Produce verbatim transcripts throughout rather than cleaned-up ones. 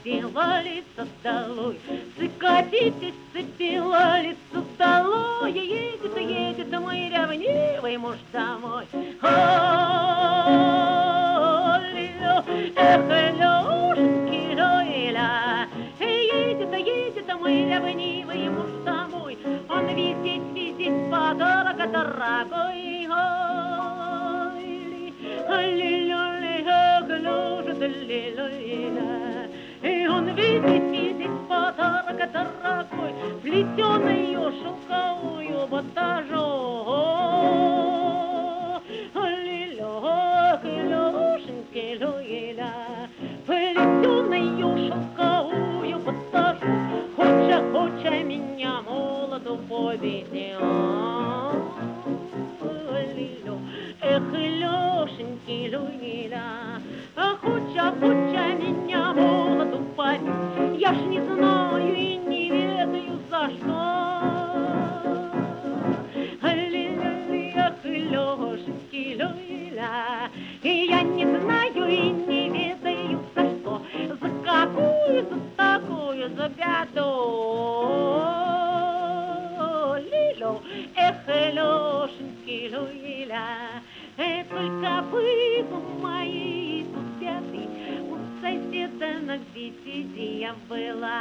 белолица долой, скатитесь, белолица долой, едет, едет мой ревнивый муж домой. Эх, Лёшеньки, Лёля, едет, едет мой ревнивый муж домой. Он висит, висит, подарок дорогой. И он видит, видит подарок дорогой, плетеную шелковую батажу. Лёшеньки, Лёля, плетеную шелковую батажу, хоча, хоча меня молоду повезет. Эх, Лёшеньки, Лёля, хоча, хоча меня молоду повезет, я ж не знаю и не ведаю за что. Эх, Лёшеньки, Лёля, я не знаю и не ведаю за что, за какую, за такую, за беду. Эх, Лёшеньки, Лёля, только бы мои тут беды, у соседа на беседе я была.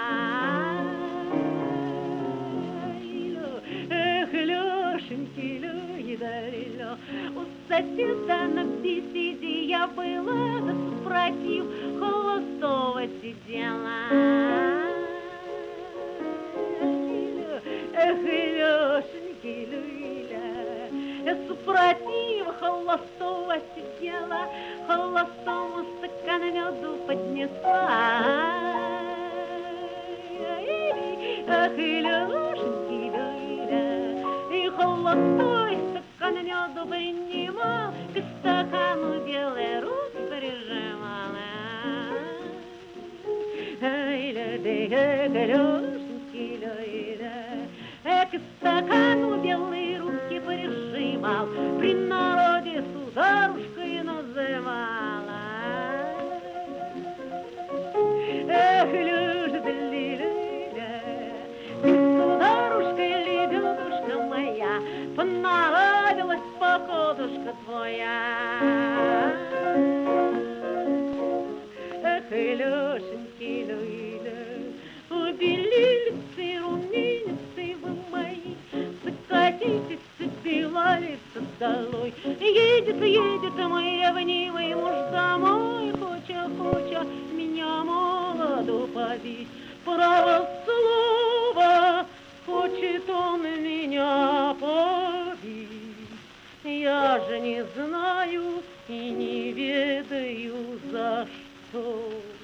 Эх, Лёшеньки, Лёля, у соседа на беседе я была, да супротив холостого сидела. Эх, Лёшеньки, Лёля, супротив холостого сидела, холостому стакан меду поднесла. Ах, Лёшеньки, Лёля, и холостой стакан меду принимал, к стакану белые руки прижимала. Ай, Лёшеньки, Лёля, к стакану белые руки прижимал, при народе сударушкой называла. Эх, Люшка, Лиля, сударушка, лебедушка моя, понравилась походушка твоя. Эх, Лешеньки, Люля, белилицы, румяницы вы мои, скатитесь, белолица долой. Едет, едет мой ревнивый муж домой, хоча, хоча меня молоду побить. Право слово, хочет он меня побить. Я же не знаю и не ведаю за что.